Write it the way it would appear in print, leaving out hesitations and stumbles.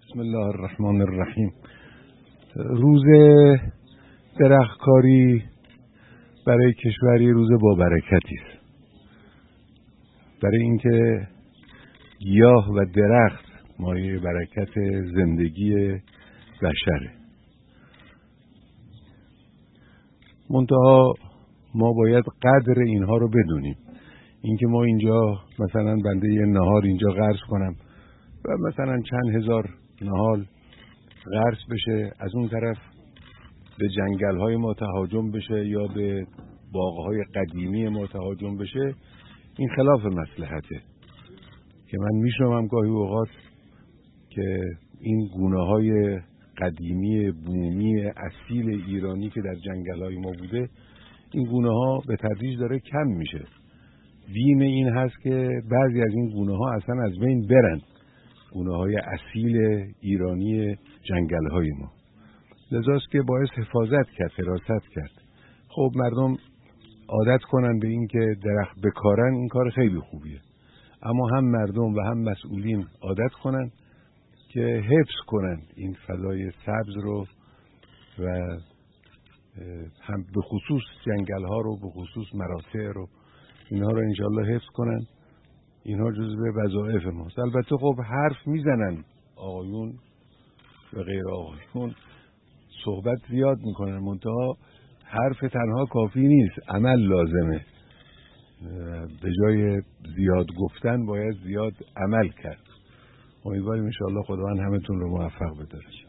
بسم الله الرحمن الرحیم. روز درختکاری برای کشوری روز با برکتی است. برای اینکه گیاه و درخت مایه برکت زندگی بشره. منتها ما باید قدر اینها رو بدونیم. اینکه ما اینجا مثلا بنده یه نهار اینجا غرس کنم و مثلا چند هزار نهال غرس بشه، از اون طرف به جنگل‌های ما تهاجم بشه یا به باغ‌های قدیمی ما تهاجم بشه، این خلاف مصلحته. که من میشنوم گاهی اوقات که این گونه‌های قدیمی بومی اصیل ایرانی که در جنگل‌های ما بوده، این گونه‌ها به تدریج داره کم میشه. بیم این هست که بعضی از این گونه‌ها اصلا از بین برن، گونه‌های اصیل ایرانی جنگل‌های ما. لذاست که باعث حفاظت کرد، حراست کرد. خب مردم عادت کنن به این که درخت بکارن، این کار خیلی خوبیه. اما هم مردم و هم مسئولین عادت کنن که حفظ کنن این فضای سبز رو و هم به خصوص جنگل‌ها رو، به خصوص مراتع رو، اینها رو انشالله حفظ کنن. اینها جزو وظایف ماست. البته خب حرف میزنن آقایون و غیر آقایون، صحبت زیاد میکنن، منتها حرف تنها کافی نیست، عمل لازمه. به جای زیاد گفتن باید زیاد عمل کرد. امیدواریم انشاءالله خداوند همتون رو موفق بداره.